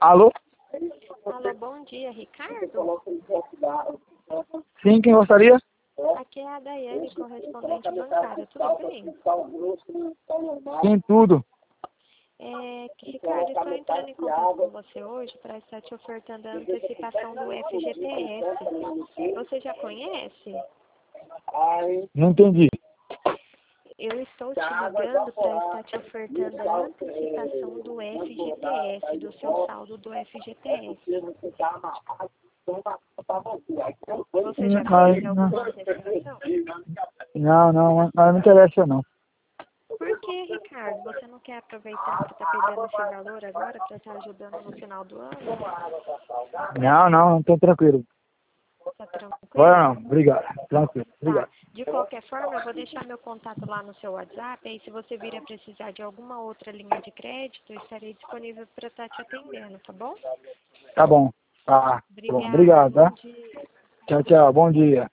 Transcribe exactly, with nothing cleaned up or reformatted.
Alô? Alô, bom dia, Ricardo? Sim, quem gostaria? Aqui é a Daiane, correspondente bancária, tudo bem? Sim, tudo. É, que, Ricardo, estou entrando em contato com você hoje para estar te ofertando a antecipação do F G T S. Você já conhece? Não entendi. Eu estou te ligando para estar te ofertando a antecipação do F G T S, do seu saldo do F G T S. Você já Ai, fez não. alguma antecipação? Não, não, não me interessa não. Por que, Ricardo? Você não quer aproveitar que está pegando esse valor agora para estar ajudando no final do ano? Não, não, não tô tranquilo. Tá tranquilo? Agora não, obrigado. Tranquilo, Tá. obrigado. De qualquer forma, eu vou deixar meu contato lá no seu WhatsApp. Aí, se você vir a precisar de alguma outra linha de crédito, eu estarei disponível para estar te atendendo, tá bom? Tá bom. Tá. Tá bom. Obrigada. Obrigado, Bom tá? dia. Tchau, tchau. Bom dia.